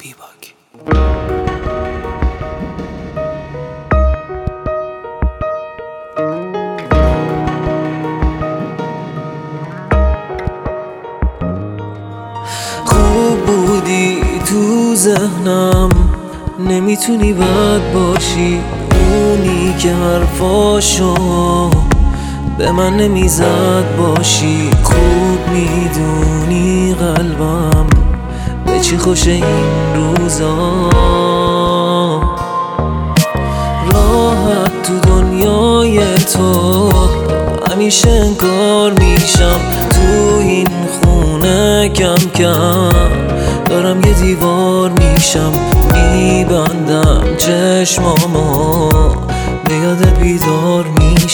دیباگ. خوب بودی تو ذهنم، نمیتونی بد باشی. اونی که حرفاشو به من نمیزد باشی. خوب میدونی قلبم به چی خوشه این روزا. راحت تو دنیای تو همیشه انکار میشم. تو این خونه کم کم دارم یه دیوار میشم. میبندم چشمامو به یادت بیدار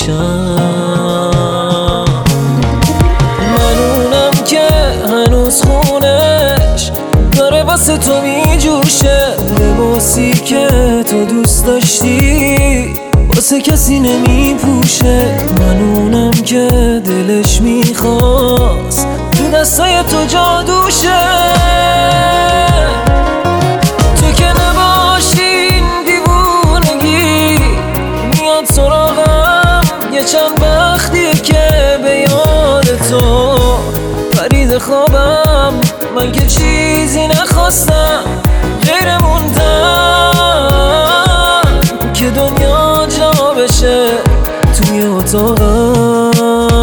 میشم. من اونم که هنوز خونش داره واسه تو میجوشه. لباسی که تو دوست داشتی واسه کسی نمیپوشه. من اونم که دلش میخواست تو دستای تو جادوشه. تو که نباشین دیوونگی میاد سراغم. یه چند وقتیه که به یاد تو پرید خوابم. من که چیزی نخواستم غیر موندم که دنیا جا بشه توی اتاقم.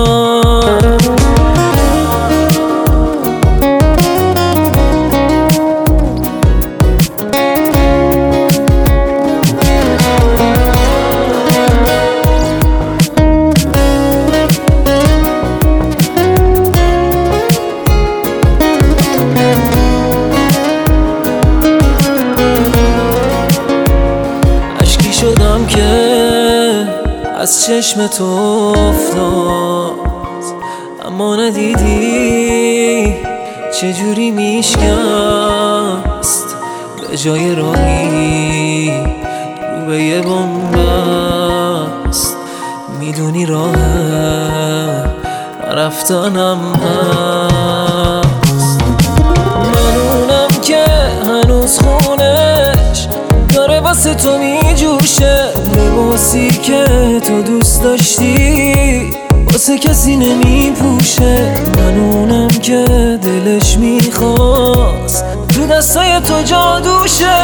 شدم که از چشم تو افتاد، اما ندیدی چجوری میشکست. به جای راهی رو به یه بنبست. میدونی راه رفتنم هست. من اونم که هنوز خونش داره واسه تو میجوشه. لباسی که تو دوست داشتی واسه کسی نمیپوشه. من اونم که دلش میخواست تو دستای تو جادوشه.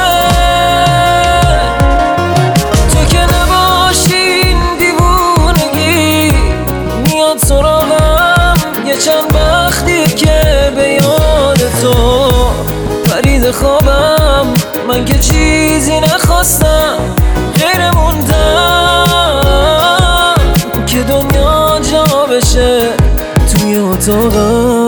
تو که نباشین دیوونگی میاد سراغم. یه چند وقتی که به یاد تو پرید خوابم. من که چیزی نخواستم غیر موندم که دنیا جا بشه توی اتاقم.